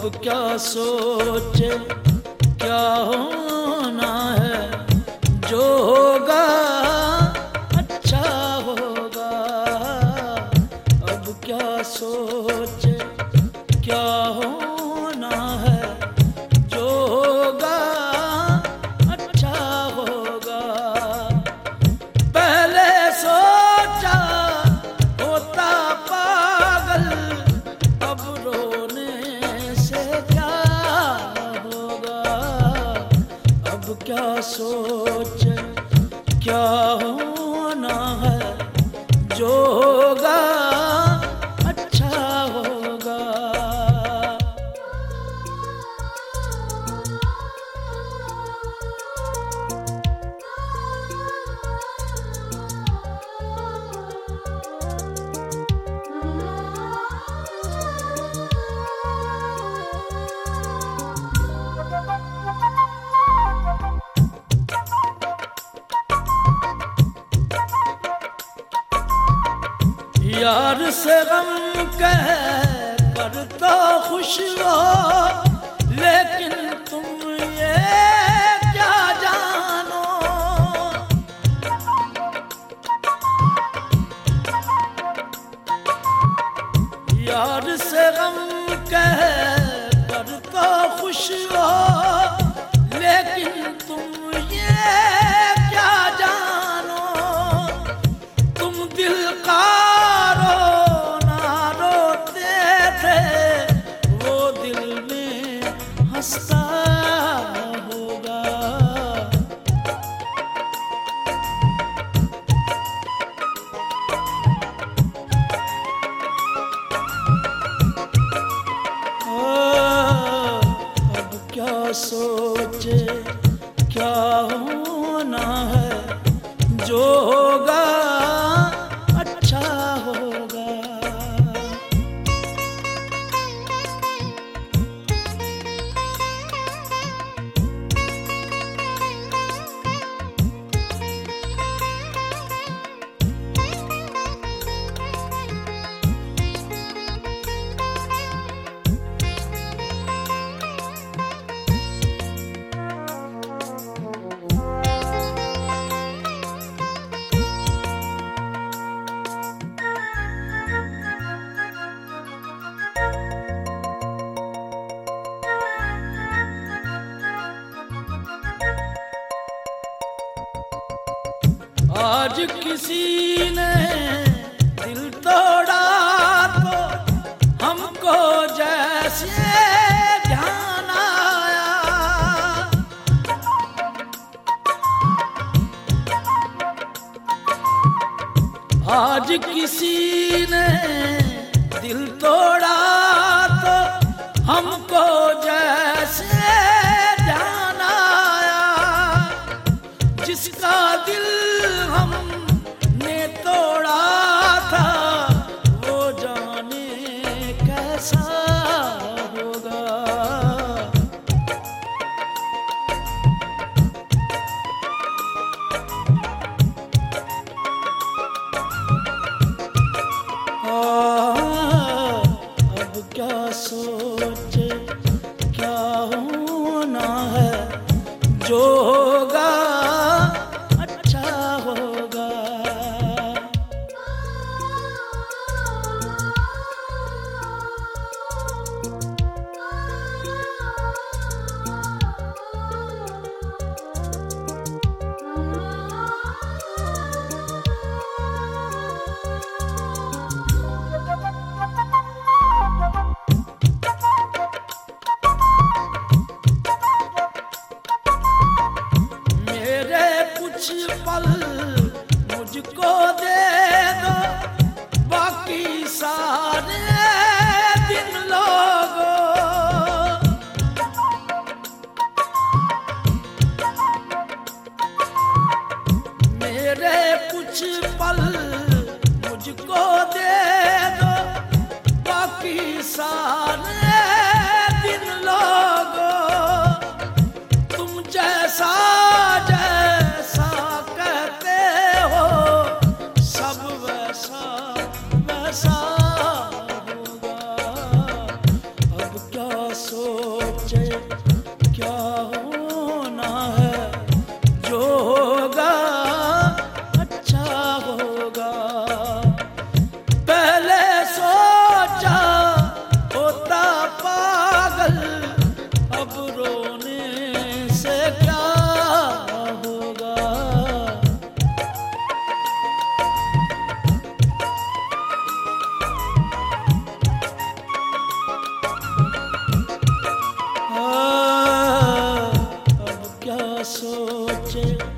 क्या सोचे क्या होना है, जो होगा अच्छा होगा। अब क्या सोचे क्या होना है, जो होगा अच्छा होगा। पहले सोचा होता पागल, अब रोने से क्या होगा। अब क्या सोचे क्या होना है, जो होगा अच्छा होगा। यार से गम कह कर तो खुश हो, लेकिन तुम ये क्या जानो। यार से गम कह कर तो खुश हो, लेकिन तुम ये क्या जानो। तुम दिल का हंसता होगा। अब क्या सोचे क्या होना है, जो होगा अच्छा होगा। आज किसी ने दिल तोड़ा तो हमको जैसे ध्यान आया। आज किसी ने दिल तोड़ा तो हमको जैसे ध्यान आया। जिसका दिल हमने तोड़ा था, वो जाने कैसा होगा। अब क्या सोचे क्या होना है, जो होगा अच्छा होगा। कुछ पल मुझको दे दो, बाकी सारे दिन लोगों। मेरे कुछ पल मुझको दे दो, बाकी सारे दिन लोगों। तुम जैसा क्या होना है, जो होगा अच्छा होगा। पहले सोचा होता पागल, अब रोने से क्या होगा। अब क्या सोचे